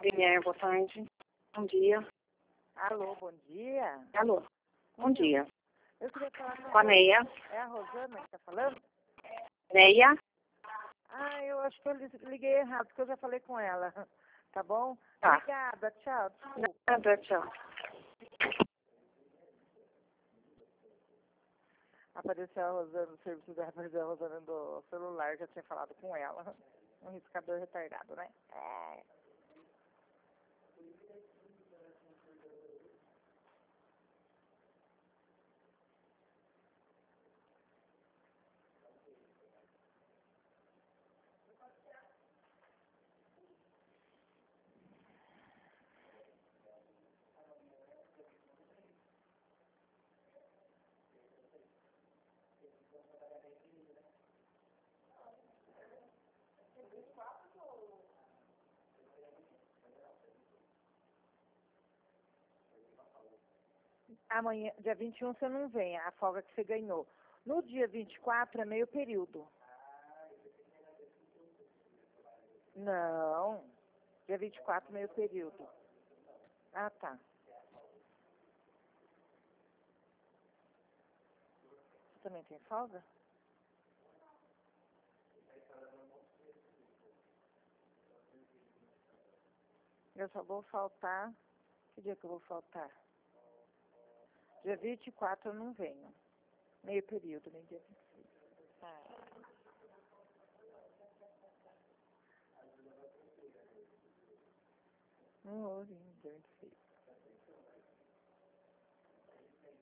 Daniel, boa tarde. Bom dia. Alô, bom dia. Alô, bom dia. Eu queria falar Com a Neia. É a Rosana que está falando? Neia? Ah, eu acho que eu liguei errado, porque eu já falei com ela. Tá bom? Tá. Obrigada, tchau. Desculpa. Nada, tchau. Apareceu a Rosana, o serviço da apareceu a Rosana do celular, já tinha falado com ela. Um riscador retardado, né? É. Amanhã, dia 21, você não vem, a folga que você ganhou. No dia 24 é meio período. Não, dia 24 meio período. Ah, tá. Você também tem folga? Eu só vou faltar... Que dia que eu vou faltar? Dia 24 eu não venho. Meio período, nem dia 26. Ah. Não, dia 26.